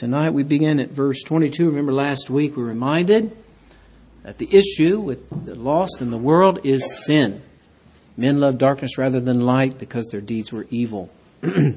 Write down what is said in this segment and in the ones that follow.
Tonight we begin at verse 22. Remember last week we were reminded that the issue with the lost in the world is sin. Men love darkness rather than light because their deeds were evil. And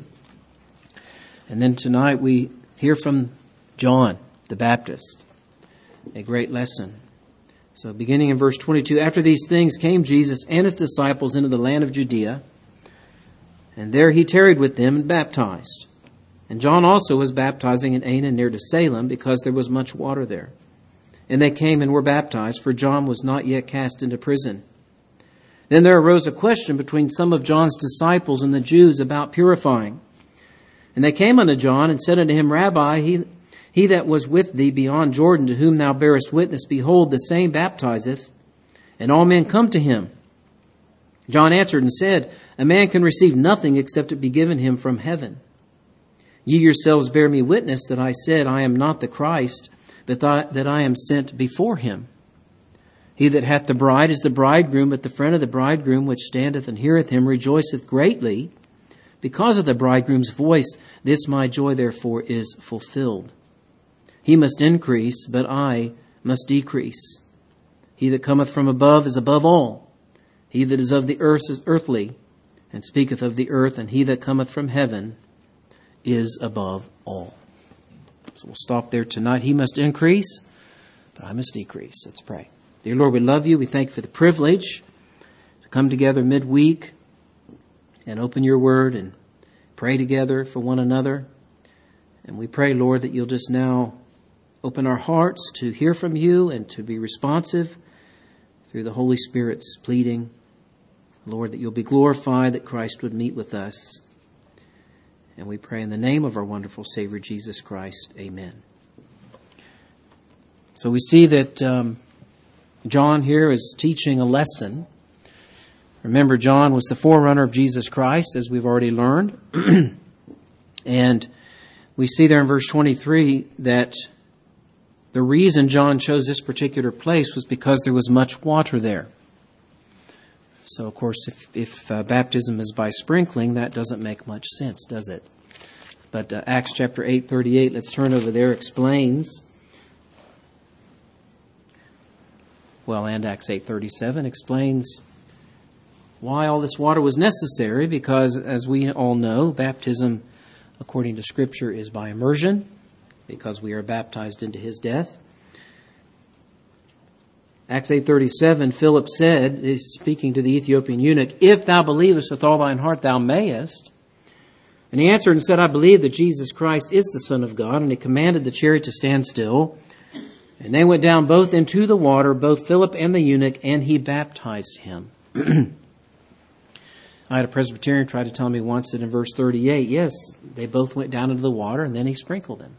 then tonight we hear from John the Baptist, a great lesson. So beginning in verse 22, after these things came Jesus and his disciples into the land of Judea, and there he tarried with them and baptized. And John also was baptizing in Aenon near to Salem, because there was much water there. And they came and were baptized, for John was not yet cast into prison. Then there arose a question between some of John's disciples and the Jews about purifying. And they came unto John and said unto him, Rabbi, he that was with thee beyond Jordan, to whom thou bearest witness, behold, the same baptizeth, and all men come to him. John answered and said, A man can receive nothing except it be given him from heaven. Ye yourselves bear me witness that I said, I am not the Christ, but that I am sent before him. He that hath the bride is the bridegroom, but the friend of the bridegroom, which standeth and heareth him, rejoiceth greatly because of the bridegroom's voice. This my joy therefore is fulfilled. He must increase, but I must decrease. He that cometh from above is above all. He that is of the earth is earthly, and speaketh of the earth, and he that cometh from heaven is above all. So we'll stop there tonight. He must increase, but I must decrease. Let's pray. Dear Lord, we love you. We thank you for the privilege to come together midweek and open your word and pray together for one another. And we pray, Lord, that you'll just now open our hearts to hear from you and to be responsive through the Holy Spirit's pleading. Lord, that you'll be glorified, that Christ would meet with us. And we pray in the name of our wonderful Savior, Jesus Christ. Amen. So we see that John here is teaching a lesson. Remember, John was the forerunner of Jesus Christ, as we've already learned. And we see there in verse 23 that the reason John chose this particular place was because there was much water there. So, of course, if baptism is by sprinkling, that doesn't make much sense, does it? But Acts chapter 8:38, let's turn over there, explains. Well, and Acts 8:37 explains why all this water was necessary, because, as we all know, baptism, according to Scripture, is by immersion, because we are baptized into his death. Acts 8:37, Philip said, is speaking to the Ethiopian eunuch, If thou believest with all thine heart, thou mayest. And he answered and said, I believe that Jesus Christ is the Son of God. And he commanded the chariot to stand still. And they went down both into the water, both Philip and the eunuch, and he baptized him. I had a Presbyterian try to tell me once that in verse 38, yes, they both went down into the water, and then he sprinkled him.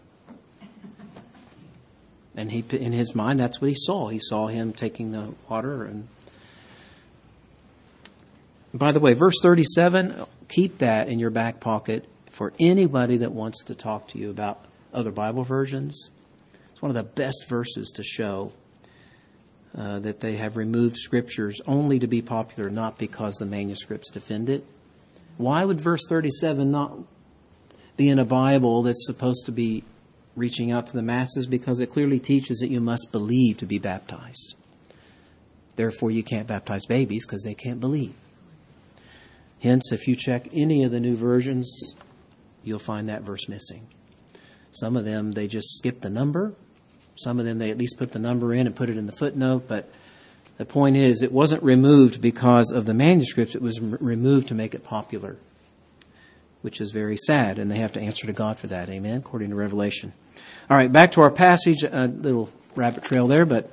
And he, in his mind, that's what he saw. He saw him taking the water. And by the way, verse 37, keep that in your back pocket for anybody that wants to talk to you about other Bible versions. It's one of the best verses to show that they have removed scriptures only to be popular, not because the manuscripts defend it. Why would verse 37 not be in a Bible that's supposed to be reaching out to the masses? Because it clearly teaches that you must believe to be baptized. Therefore, you can't baptize babies because they can't believe. Hence, if you check any of the new versions, you'll find that verse missing. Some of them, they just skip the number. Some of them, they at least put the number in and put it in the footnote. But the point is, it wasn't removed because of the manuscripts. It was removed to make it popular, which is very sad. And they have to answer to God for that. Amen, according to Revelation. All right, back to our passage. A little rabbit trail there. But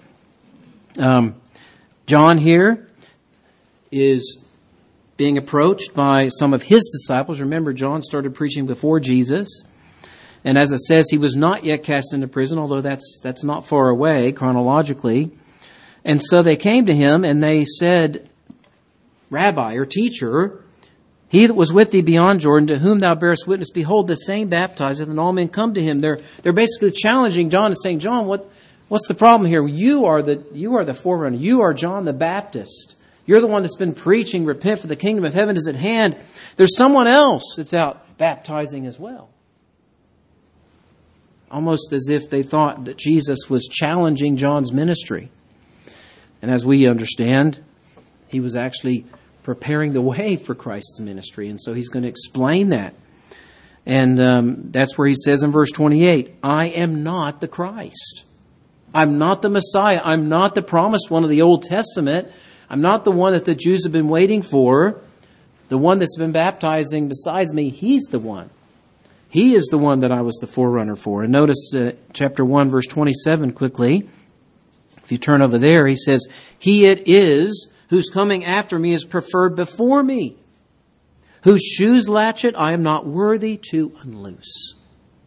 John here is being approached by some of his disciples. Remember, John started preaching before Jesus. And as it says, he was not yet cast into prison, although that's not far away chronologically. And so they came to him and they said, Rabbi or teacher, he that was with thee beyond Jordan, to whom thou bearest witness, behold, the same baptizeth, and all men come to him. They're basically challenging John and saying, John, what's the problem here? You are the forerunner. You are John the Baptist. You're the one that's been preaching, repent for the kingdom of heaven is at hand. There's someone else that's out baptizing as well. almost as if they thought that Jesus was challenging John's ministry. And as we understand, he was actually preparing the way for Christ's ministry. And so he's going to explain that. And that's where he says in verse 28, I am not the Christ. I'm not the Messiah. I'm not the promised one of the Old Testament. I'm not the one that the Jews have been waiting for. The one that's been baptizing besides me, he's the one. He is the one that I was the forerunner for. And notice chapter 1, verse 27 quickly. If you turn over there, he says, He it is whose coming after me is preferred before me, whose shoes latchet I am not worthy to unloose.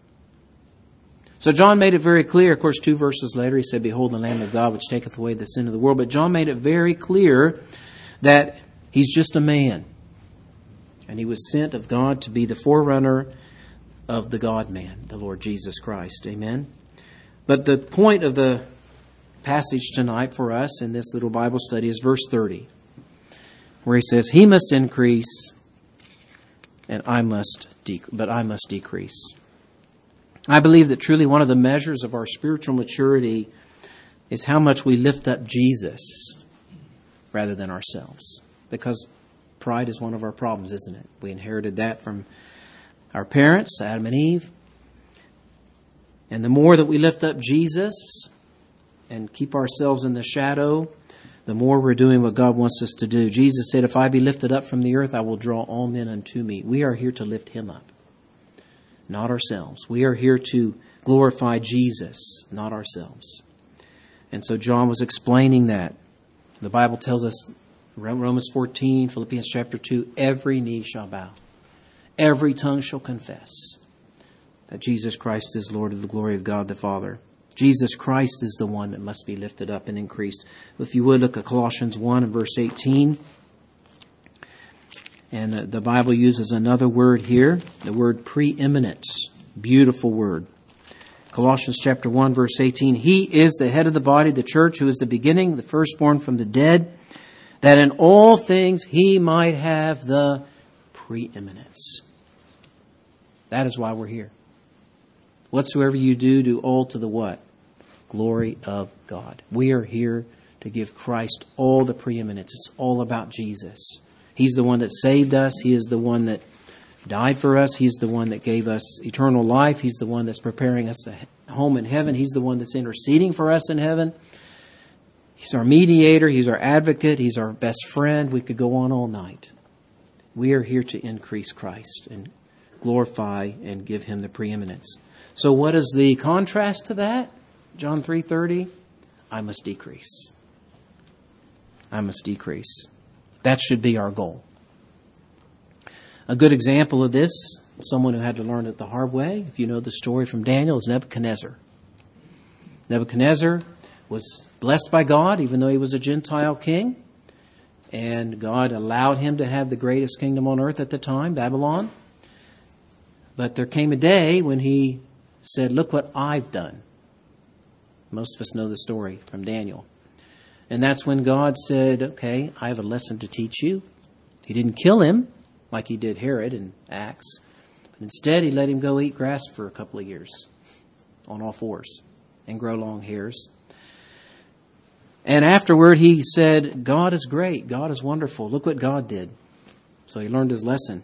So John made it very clear. Of course, 2 verses later, he said, Behold the Lamb of God, which taketh away the sin of the world. But John made it very clear that he's just a man. And he was sent of God to be the forerunner of the God-man, the Lord Jesus Christ. Amen. But the point of the passage tonight for us in this little Bible study is verse 30, where he says, He must increase, and I must decrease. I believe that truly one of the measures of our spiritual maturity is how much we lift up Jesus rather than ourselves. Because pride is one of our problems, isn't it? We inherited that from our parents, Adam and Eve. And the more that we lift up Jesus and keep ourselves in the shadow, the more we're doing what God wants us to do. Jesus said, If I be lifted up from the earth, I will draw all men unto me. We are here to lift Him up, not ourselves. We are here to glorify Jesus, not ourselves. And so John was explaining that. The Bible tells us, Romans 14, Philippians chapter 2, every knee shall bow. Every tongue shall confess that Jesus Christ is Lord, of the glory of God the Father. Jesus Christ is the one that must be lifted up and increased. If you would, look at Colossians 1 and verse 18. And the Bible uses another word here, the word preeminence. Beautiful word. Colossians chapter 1, verse 18. He is the head of the body, the church, who is the beginning, the firstborn from the dead, that in all things He might have the preeminence. That is why we're here. Whatsoever you do, do all to the what? Glory of God. We are here to give Christ all the preeminence. It's all about Jesus. He's the one that saved us. He is the one that died for us. He's the one that gave us eternal life. He's the one that's preparing us a home in heaven. He's the one that's interceding for us in heaven. He's our mediator. He's our advocate. He's our best friend. We could go on all night. We are here to increase Christ and glorify and give Him the preeminence. So what is the contrast to that? John 3:30, I must decrease. I must decrease. That should be our goal. A good example of this, someone who had to learn it the hard way, if you know the story from Daniel, is Nebuchadnezzar. Nebuchadnezzar was blessed by God, even though he was a Gentile king. And God allowed him to have the greatest kingdom on earth at the time, Babylon. But there came a day when he said, look what I've done. Most of us know the story from Daniel. And that's when God said, okay, I have a lesson to teach you. He didn't kill him like he did Herod in Acts. But instead, he let him go eat grass for a couple of years on all fours and grow long hairs. And afterward, he said, God is great. God is wonderful. Look what God did. So he learned his lesson.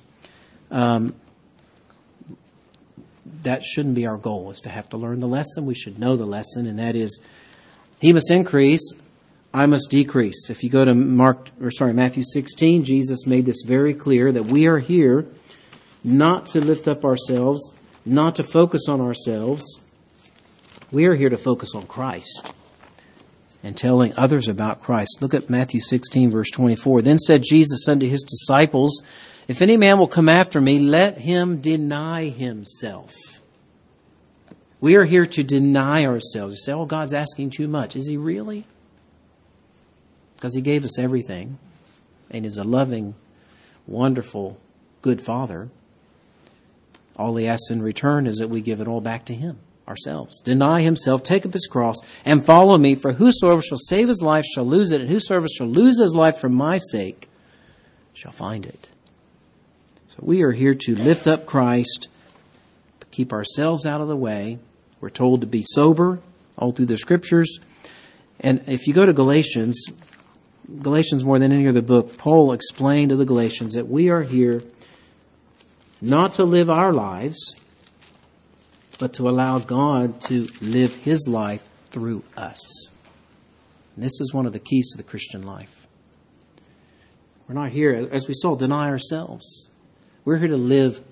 That shouldn't be our goal, is to have to learn the lesson. We should know the lesson, and that is, He must increase, I must decrease. If you go to Matthew 16, Jesus made this very clear, that we are here not to lift up ourselves, not to focus on ourselves. We are here to focus on Christ and telling others about Christ. Look at Matthew 16, verse 24. Then said Jesus unto His disciples, If any man will come after me, let him deny himself. We are here to deny ourselves. You say, oh, God's asking too much. Is He really? Because He gave us everything and is a loving, wonderful, good Father. All He asks in return is that we give it all back to Him, ourselves. Deny himself, take up his cross, and follow me. For whosoever shall save his life shall lose it, and whosoever shall lose his life for my sake shall find it. So we are here to lift up Christ, keep ourselves out of the way, We're told to be sober all through the Scriptures. And if you go to Galatians more than any other book, Paul explained to the Galatians that we are here not to live our lives, but to allow God to live His life through us. And this is one of the keys to the Christian life. We're not here, as we saw, deny ourselves. We're here to live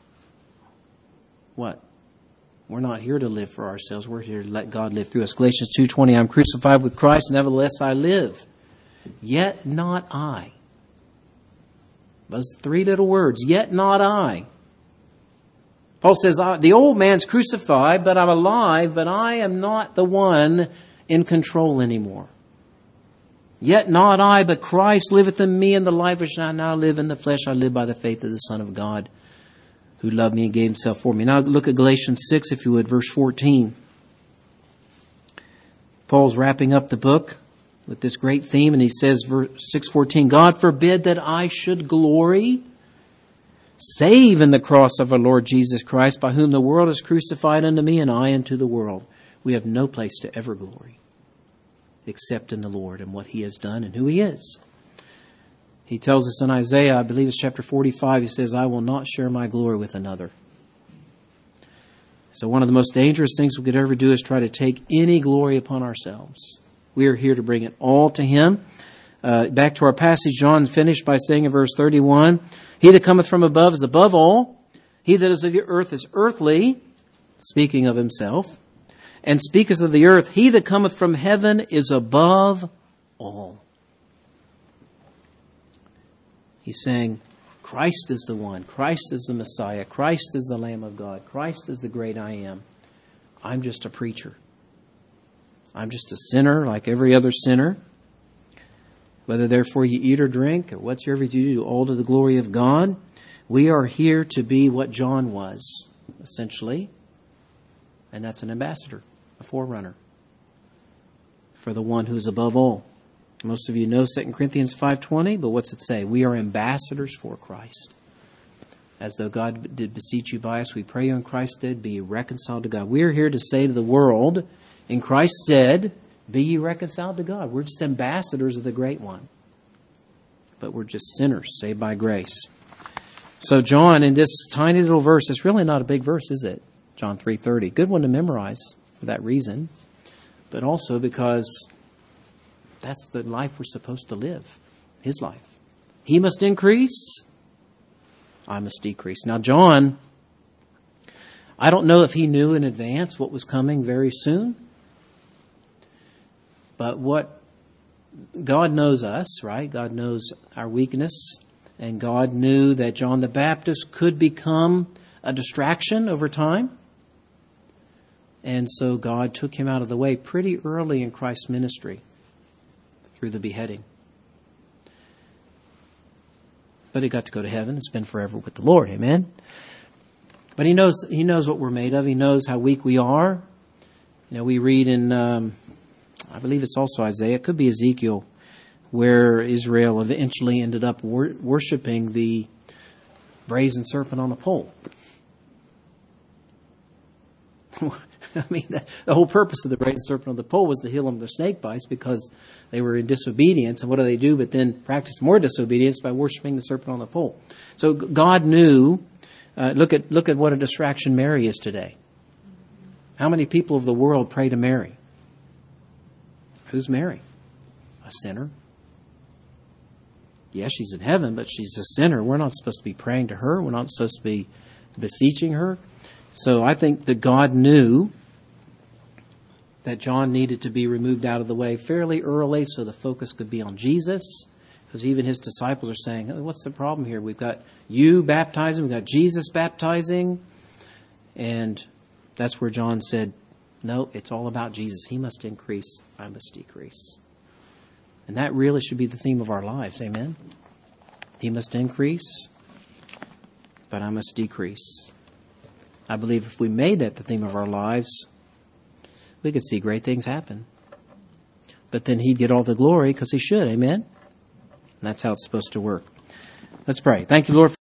what? We're not here to live for ourselves. We're here to let God live through us. Galatians 2:20, I'm crucified with Christ, nevertheless I live. Yet not I. Those three little words, yet not I. Paul says, the old man's crucified, but I'm alive, but I am not the one in control anymore. Yet not I, but Christ liveth in me, and the life which I now live in the flesh, I live by the faith of the Son of God, who loved me and gave Himself for me. Now look at Galatians 6, if you would, verse 14. Paul's wrapping up the book with this great theme, and he says, verse 6:14, God forbid that I should glory, save in the cross of our Lord Jesus Christ, by whom the world is crucified unto me, and I unto the world. We have no place to ever glory, except in the Lord and what He has done and who He is. He tells us in Isaiah, I believe it's chapter 45, he says, I will not share my glory with another. So one of the most dangerous things we could ever do is try to take any glory upon ourselves. We are here to bring it all to Him. Back to our passage, John finished by saying in verse 31, He that cometh from above is above all. He that is of the earth is earthly, speaking of Himself, and speaketh of the earth. He that cometh from heaven is above all. He's saying, Christ is the one. Christ is the Messiah. Christ is the Lamb of God. Christ is the great I am. I'm just a preacher. I'm just a sinner like every other sinner. Whether therefore you eat or drink or whatsoever you do, all to the glory of God. We are here to be what John was, essentially. And that's an ambassador, a forerunner for the one who is above all. Most of you know 2 Corinthians 5:20, but what's it say? We are ambassadors for Christ. As though God did beseech you by us, we pray you in Christ's stead, be ye reconciled to God. We are here to say to the world, in Christ's stead, be ye reconciled to God. We're just ambassadors of the Great One. But we're just sinners saved by grace. So John, in this tiny little verse, it's really not a big verse, is it? John 3:30. Good one to memorize for that reason, but also because that's the life we're supposed to live, His life. He must increase, I must decrease. Now John, I don't know if he knew in advance what was coming very soon, but what God knows us, right? God knows our weakness, and God knew that John the Baptist could become a distraction over time. And so God took him out of the way pretty early in Christ's ministry through the beheading. But he got to go to heaven and spend forever with the Lord. Amen. But he knows what we're made of. He knows how weak we are. You know, we read in, I believe it's also Isaiah, it could be Ezekiel, where Israel eventually ended up worshiping the brazen serpent on a pole. I mean, the whole purpose of the brazen serpent on the pole was to heal them of their snake bites because they were in disobedience. And what do? But then practice more disobedience by worshiping the serpent on the pole. So God knew. Look at what a distraction Mary is today. How many people of the world pray to Mary? Who's Mary? A sinner. Yes, she's in heaven, but she's a sinner. We're not supposed to be praying to her. We're not supposed to be beseeching her. So I think that God knew that John needed to be removed out of the way fairly early so the focus could be on Jesus. Because even his disciples are saying, oh, what's the problem here? We've got you baptizing, we've got Jesus baptizing. And that's where John said, no, it's all about Jesus. He must increase, I must decrease. And that really should be the theme of our lives, amen? He must increase, but I must decrease. I believe if we made that the theme of our lives, we could see great things happen. But then He'd get all the glory because He should, amen? And that's how it's supposed to work. Let's pray. Thank you, Lord.